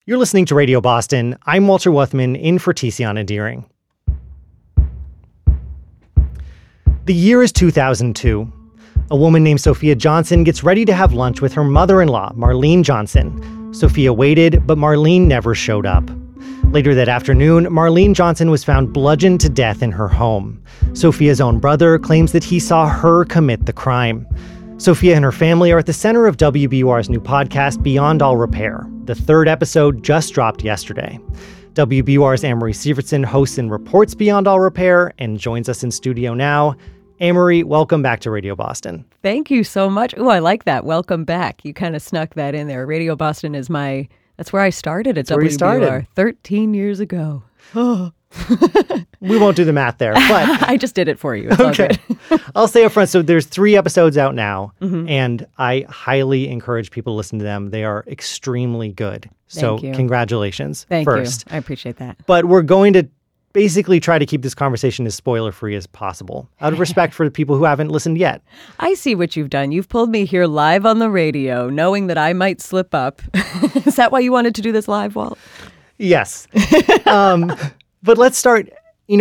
You're listening to Radio Boston. I'm Walter Wuthman, in for Tiziana Deering. The year is 2002. A woman named Sophia Johnson gets ready to have lunch with her mother-in-law, Marlene Johnson. Sophia waited, but Marlene never showed up. Later that afternoon, Marlene Johnson was found bludgeoned to death in her home. Sophia's own brother claims that he saw her commit the crime. Sophia and her family are at the center of WBUR's new podcast, Beyond All Repair. The third episode just dropped yesterday. WBUR's Amory Sievertson hosts and reports Beyond All Repair and joins us in studio now. Amory, welcome back to Radio Boston. Thank you so much. Oh, I like that. Welcome back. You kind of snuck that in there. Radio Boston is that's where I started at WBUR 13 years ago. Oh. We won't do the math there, but I just did it for you. It's okay. all good. I'll say up front, so there's 3 episodes out now, and I highly encourage people to listen to them. They are extremely good. So Thank you. Congratulations Thank first. you. I appreciate that. But we're going to basically try to keep this conversation as spoiler-free as possible, out of respect for the people who haven't listened yet. I see what you've done. You've pulled me here live on the radio, knowing that I might slip up. Is that why you wanted to do this live, Walt? Yes. But let's start.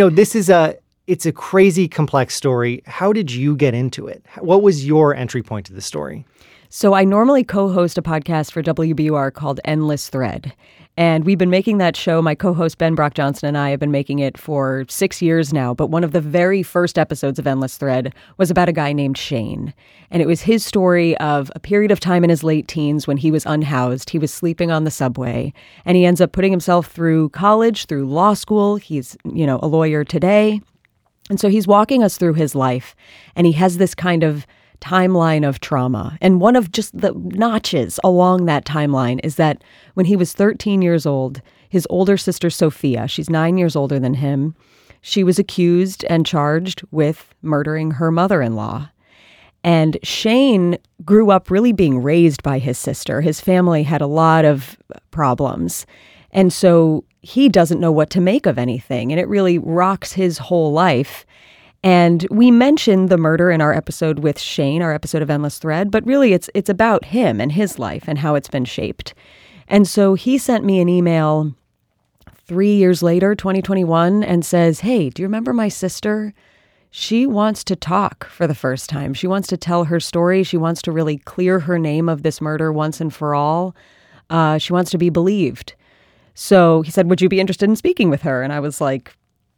It's a crazy complex story. How did you get into it? What was your entry point to the story? So I normally co-host a podcast for WBUR called Endless Thread. And we've been making that show. My co-host Ben Brock Johnson and I have been making it for 6 years now. But one of the very first episodes of Endless Thread was about a guy named Shane. And it was his story of a period of time in his late teens when he was unhoused. He was sleeping on the subway. And he ends up putting himself through college, through law school. He's, a lawyer today. And so he's walking us through his life. And he has this kind of timeline of trauma. And one of just the notches along that timeline is that when he was 13 years old, his older sister Sophia, she's 9 years older than him, she was accused and charged with murdering her mother-in-law. And Shane grew up really being raised by his sister. His family had a lot of problems. And so he doesn't know what to make of anything. And it really rocks his whole life. And we mentioned the murder in our episode with Shane, our episode of Endless Thread, but really it's about him and his life and how it's been shaped. And so he sent me an email 3 years later, 2021, and says, "Hey, do you remember my sister? She wants to talk for the first time. She wants to tell her story. She wants to really clear her name of this murder once and for all. She wants to be believed." So he said, "Would you be interested in speaking with her?" And I was like,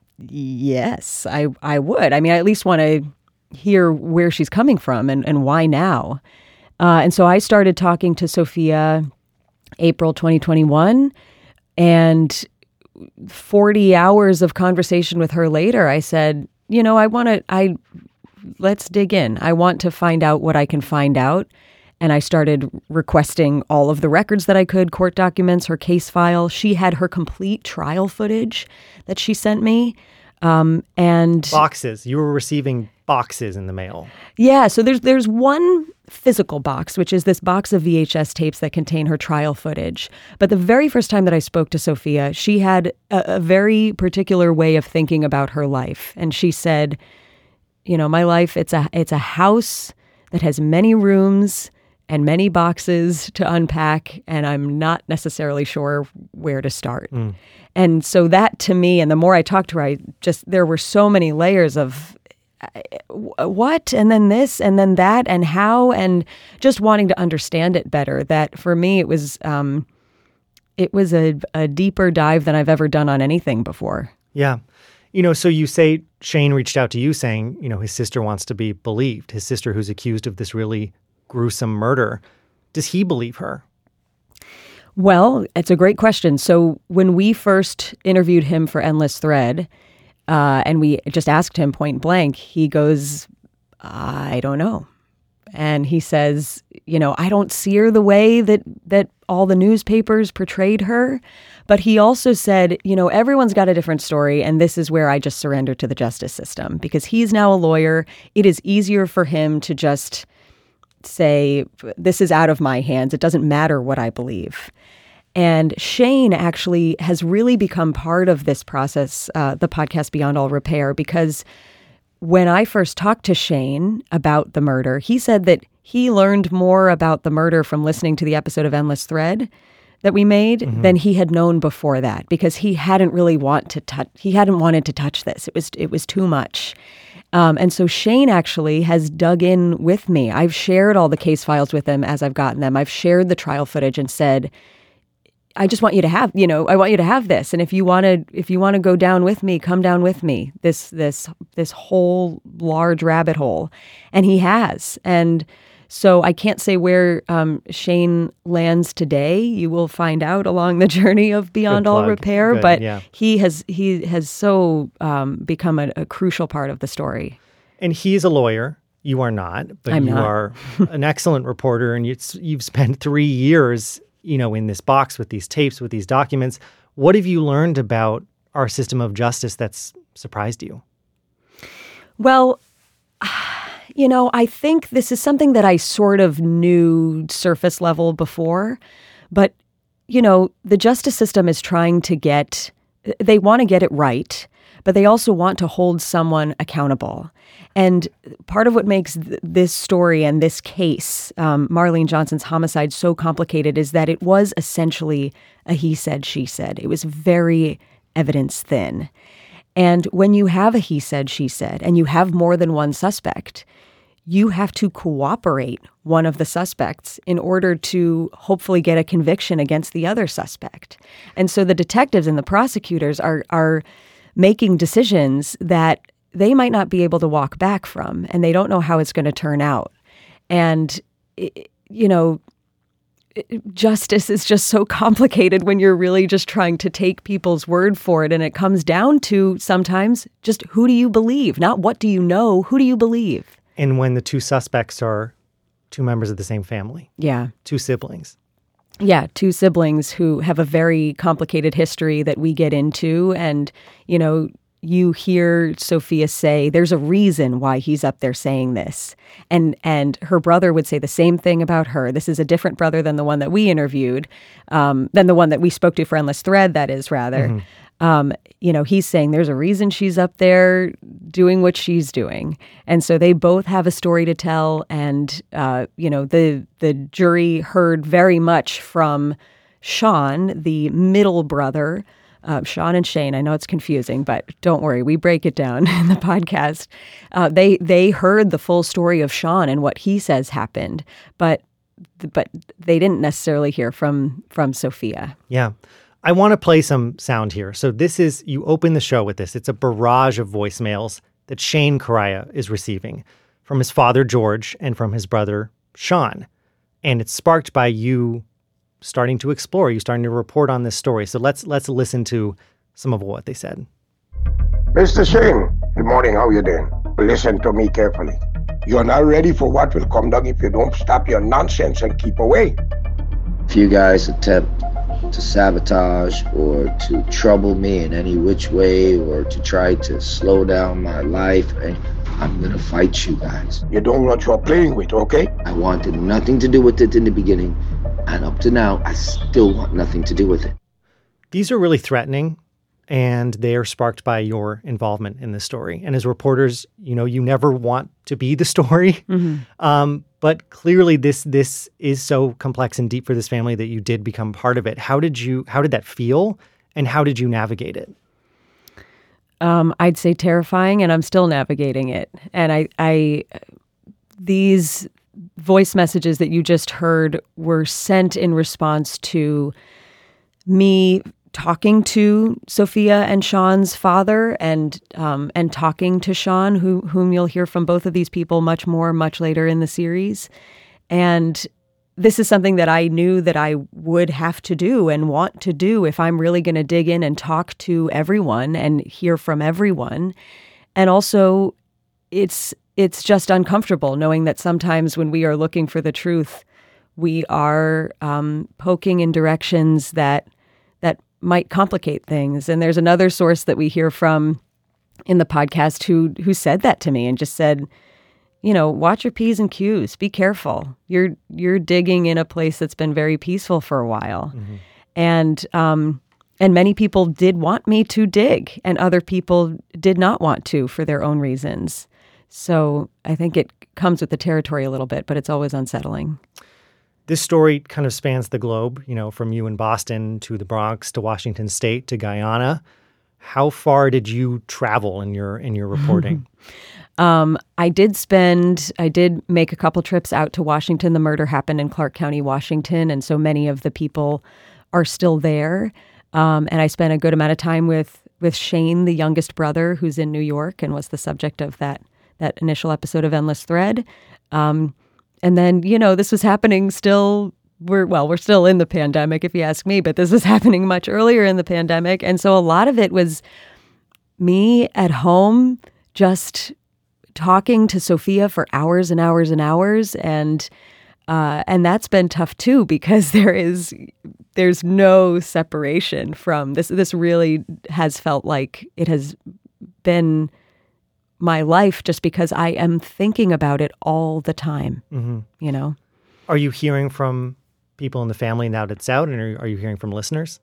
yes, I would. I mean, I at least want to hear where she's coming from and why now. And so I started talking to Sophia April 2021, and 40 hours of conversation with her later, I said, let's dig in. I want to find out what I can find out. And I started requesting all of the records that I could, court documents, her case file. She had her complete trial footage that she sent me. And boxes. You were receiving boxes in the mail. Yeah. So there's one physical box, which is this box of VHS tapes that contain her trial footage. But the very first time that I spoke to Sophia, she had a very particular way of thinking about her life. And she said, my life, it's a house that has many rooms and many boxes to unpack, and I'm not necessarily sure where to start. And so that to me, and the more I talked to her, there were so many layers of what, and then this, and then that, and how, and just wanting to understand it better. That for me, it was a deeper dive than I've ever done on anything before. Yeah. So you say Shane reached out to you saying, his sister wants to be believed, his sister who's accused of this really gruesome murder. Does he believe her? Well, it's a great question. So when we first interviewed him for Endless Thread, and we just asked him point blank, he goes, "I don't know." And he says, "I don't see her the way that all the newspapers portrayed her." But he also said, everyone's got a different story, and this is where I just surrender to the justice system. Because he's now a lawyer, it is easier for him to just say, this is out of my hands. It doesn't matter what I believe. And Shane actually has really become part of this process, the podcast Beyond All Repair, because when I first talked to Shane about the murder, he said that he learned more about the murder from listening to the episode of Endless Thread that we made than he had known before that, because he hadn't really wanted to touch this. It was too much. And so Shane actually has dug in with me. I've shared all the case files with him as I've gotten them. I've shared the trial footage and said, I just want you to have, I want you to have this. And if you want to go down with me, come down with me, this whole large rabbit hole. And he has. And so I can't say where Shane lands today. You will find out along the journey of Beyond All Repair. Good, but yeah. he has so become a crucial part of the story. And he's a lawyer. You are not, but I'm you not. are an excellent reporter, and you've spent 3 years, in this box with these tapes, with these documents. What have you learned about our system of justice that's surprised you? Well, I think this is something that I sort of knew surface level before, but, the justice system is trying to they want to get it right, but they also want to hold someone accountable. And part of what makes this story and this case, Marlene Johnson's homicide, so complicated is that it was essentially a he said, she said. It was very evidence thin. And when you have a he said, she said, and you have more than one suspect, you have to cooperate one of the suspects in order to hopefully get a conviction against the other suspect. And so the detectives and the prosecutors are making decisions that they might not be able to walk back from, and they don't know how it's going to turn out. And, justice is just so complicated when you're really just trying to take people's word for it. And it comes down to sometimes just who do you believe? Not what do you know, who do you believe? And when the two suspects are two members of the same family. Yeah. Two siblings. Yeah, two siblings who have a very complicated history that we get into. And, you hear Sophia say, there's a reason why he's up there saying this. And her brother would say the same thing about her. This is a different brother than the one that we interviewed, than the one that we spoke to for Endless Thread, that is, rather. He's saying there's a reason she's up there doing what she's doing. And so they both have a story to tell. And, the jury heard very much from Sean, the middle brother, Sean and Shane. I know it's confusing, but don't worry. We break it down in the podcast. They heard the full story of Sean and what he says happened, but they didn't necessarily hear from Sophia. Yeah. I want to play some sound here. So you open the show with this. It's a barrage of voicemails that Shane Correia is receiving from his father, George, and from his brother, Sean. And it's sparked by you starting to explore, you starting to report on this story. So let's listen to some of what they said. Mr. Shane, good morning. How you doing? Listen to me carefully. You're not ready for what will come down if you don't stop your nonsense and keep away. If you guys attempt to sabotage or to trouble me in any which way or to try to slow down my life, I'm gonna fight you guys. You don't know what you're playing with, okay? I wanted nothing to do with it in the beginning, and up to now, I still want nothing to do with it. These are really threatening, and they are sparked by your involvement in this story. And as reporters, you never want to be the story. But clearly this is so complex and deep for this family that you did become part of it. How did that feel, and how did you navigate it? I'd say terrifying, and I'm still navigating it. And these voice messages that you just heard were sent in response to me talking to Sophia and Sean's father, and talking to Sean, whom you'll hear from both of these people much later in the series. And this is something that I knew that I would have to do and want to do if I'm really going to dig in and talk to everyone and hear from everyone. And also, it's just uncomfortable knowing that sometimes when we are looking for the truth, we are poking in directions that might complicate things. And there's another source that we hear from in the podcast who said that to me and just said, watch your P's and Q's. Be careful. You're digging in a place that's been very peaceful for a while. And many people did want me to dig, and other people did not want to for their own reasons. So I think it comes with the territory a little bit, but it's always unsettling. This story kind of spans the globe, from you in Boston to the Bronx to Washington State to Guyana. How far did you travel in your reporting? I did make a couple trips out to Washington. The murder happened in Clark County, Washington, and so many of the people are still there. And I spent a good amount of time with Shane, the youngest brother, who's in New York and was the subject of that initial episode of Endless Thread. And then, this was happening still. We're still in the pandemic, if you ask me, but this was happening much earlier in the pandemic. And so a lot of it was me at home just talking to Sophia for hours and hours and hours. And that's been tough too, because there's no separation from this. This really has felt like it has been my life, just because I am thinking about it all the time. Mm-hmm. Are you hearing from people in the family now that it's out, and are you hearing from listeners?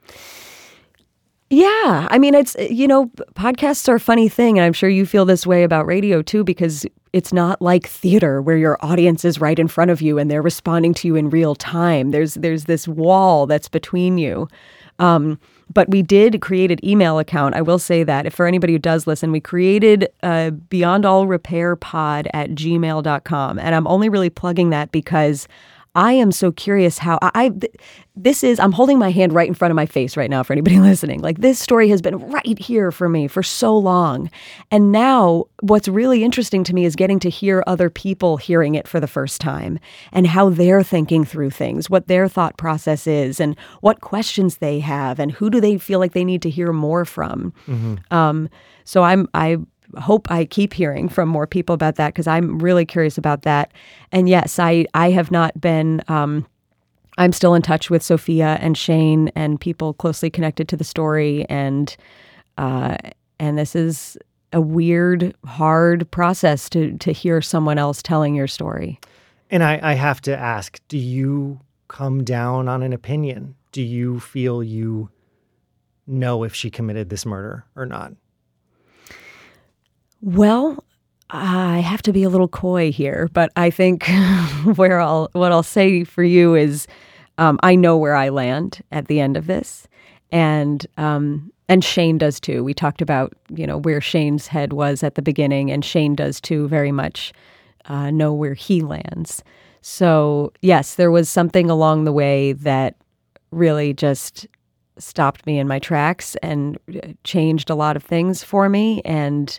Yeah. I mean, it's, podcasts are a funny thing, and I'm sure you feel this way about radio too, because it's not like theater where your audience is right in front of you and they're responding to you in real time. There's this wall that's between you. But we did create an email account. I will say that if for anybody who does listen, we created Beyond All Repair pod at gmail.com. And I'm only really plugging that because I am so curious how I'm holding my hand right in front of my face right now for anybody listening. Like, this story has been right here for me for so long. And now what's really interesting to me is getting to hear other people hearing it for the first time and how they're thinking through things, what their thought process is and what questions they have and who do they feel like they need to hear more from. Mm-hmm. So I hope I keep hearing from more people about that, because I'm really curious about that. And yes, I have not been, I'm still in touch with Sophia and Shane and people closely connected to the story. And this is a weird, hard process to hear someone else telling your story. And I have to ask, do you come down on an opinion? Do you feel you know if she committed this murder or not? Well, I have to be a little coy here, but I think what I'll say for you is I know where I land at the end of this, and Shane does too. We talked about where Shane's head was at the beginning, and Shane does too. Very much know where he lands. So yes, there was something along the way that really just stopped me in my tracks and changed a lot of things for me, and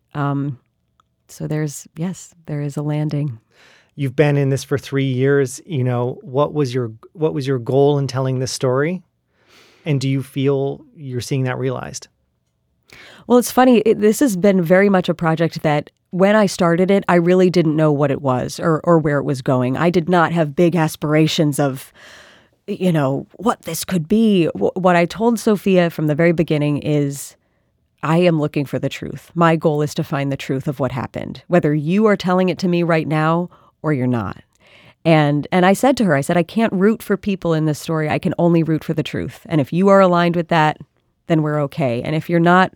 so there is a landing. You've been in this for 3 years. What was your goal in telling this story? And do you feel you're seeing that realized? Well, it's funny. This has been very much a project that when I started it, I really didn't know what it was or where it was going. I did not have big aspirations of, what this could be. What I told Sophia from the very beginning is, I am looking for the truth. My goal is to find the truth of what happened, whether you are telling it to me right now or you're not. And I said to her, I can't root for people in this story. I can only root for the truth. And if you are aligned with that, then we're okay. And if you're not,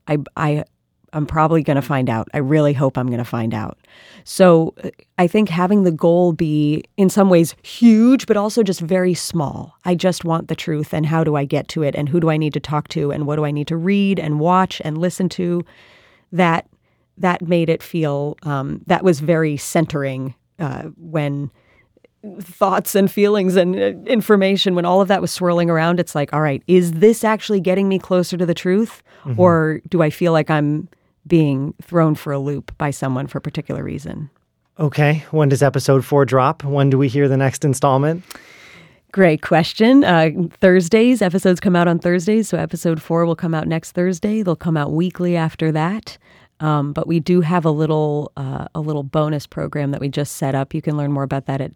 I'm probably going to find out. I really hope I'm going to find out. So I think having the goal be in some ways huge, but also just very small. I just want the truth, and how do I get to it, and who do I need to talk to, and what do I need to read and watch and listen to? That made it feel, that was very centering when thoughts and feelings and information, when all of that was swirling around, it's like, all right, is this actually getting me closer to the truth? Mm-hmm. Or do I feel like I'm being thrown for a loop by someone for a particular reason? Okay. When does episode 4 drop? When do we hear the next installment? Great question. Thursdays, episodes come out on Thursdays. So episode 4 will come out next Thursday. They'll come out weekly after that. But we do have a little bonus program that we just set up. You can learn more about that at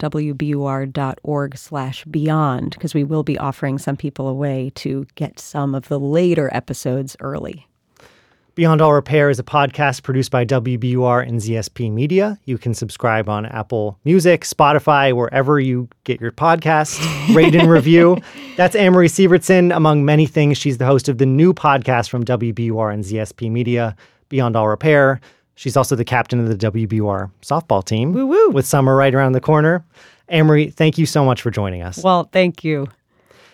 wbur.org/beyond, because we will be offering some people a way to get some of the later episodes early. Beyond All Repair is a podcast produced by WBUR and ZSP Media. You can subscribe on Apple Music, Spotify, wherever you get your podcasts. Rate and review. That's Anne-Marie Sievertson. Among many things, she's the host of the new podcast from WBUR and ZSP Media, Beyond All Repair. She's also the captain of the WBUR softball team. Woo-woo. With summer right around the corner. Amory, thank you so much for joining us. Well, thank you.